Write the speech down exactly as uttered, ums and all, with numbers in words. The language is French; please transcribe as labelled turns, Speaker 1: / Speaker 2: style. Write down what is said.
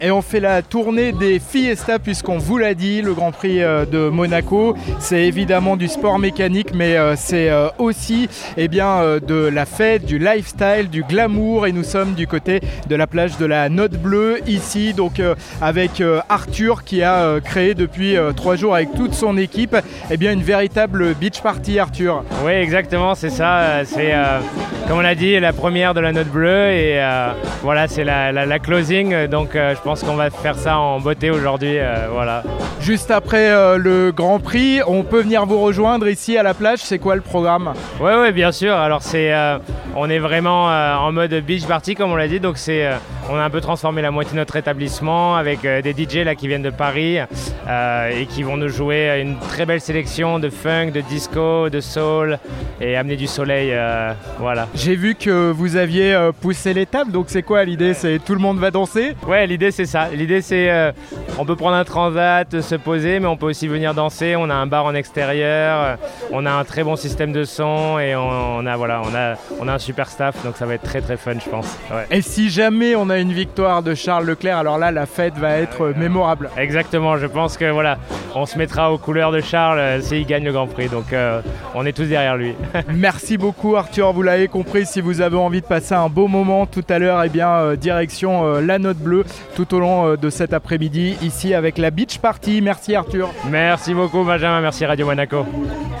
Speaker 1: Et on fait la tournée des Fiesta puisqu'on vous l'a dit, le Grand Prix de Monaco, c'est évidemment du sport mécanique, mais c'est aussi eh bien, de la fête, du lifestyle, du glamour. Et nous sommes du côté de la plage de la Note Bleue, ici, donc avec Arthur qui a créé depuis trois jours avec toute son équipe eh bien, une véritable beach party, Arthur.
Speaker 2: Oui, exactement, c'est ça. C'est, euh, comme on l'a dit, la première de la Note Bleue et euh, voilà, c'est la, la, la closing. Donc euh, je pense Je pense qu'on va faire ça en beauté aujourd'hui, euh, voilà.
Speaker 1: Juste après euh, le Grand Prix, on peut venir vous rejoindre ici à la plage. C'est quoi le programme ?
Speaker 2: Oui, ouais, bien sûr. Alors c'est, euh, on est vraiment euh, en mode beach party comme on l'a dit. Donc c'est, euh, on a un peu transformé la moitié de notre établissement avec euh, des D J là qui viennent de Paris euh, et qui vont nous jouer une très belle sélection de funk, de disco, de soul et amener du soleil, euh, voilà.
Speaker 1: J'ai vu que vous aviez euh, poussé les tables. Donc c'est quoi l'idée ? C'est tout le monde va danser ?
Speaker 2: Ouais, l'idée c'est ça. L'idée c'est, euh, on peut prendre un transat, se poser, mais on peut aussi venir danser. On a un bar en extérieur, euh, on a un très bon système de son et on, on a voilà, on a, on a un super staff, donc ça va être très très fun, je pense. Ouais.
Speaker 1: Et si jamais on a une victoire de Charles Leclerc, alors là la fête va être euh, mémorable.
Speaker 2: Exactement. Je pense que voilà, on se mettra aux couleurs de Charles euh, s'il gagne le Grand Prix. Donc euh, on est tous derrière lui.
Speaker 1: Merci beaucoup, Arthur. Vous l'avez compris, si vous avez envie de passer un beau moment tout à l'heure, eh bien euh, direction euh, la Note Bleue tout au long euh, de cet après-midi ici avec la Beach Party. Merci Arthur.
Speaker 2: Merci beaucoup Benjamin, merci Radio Monaco.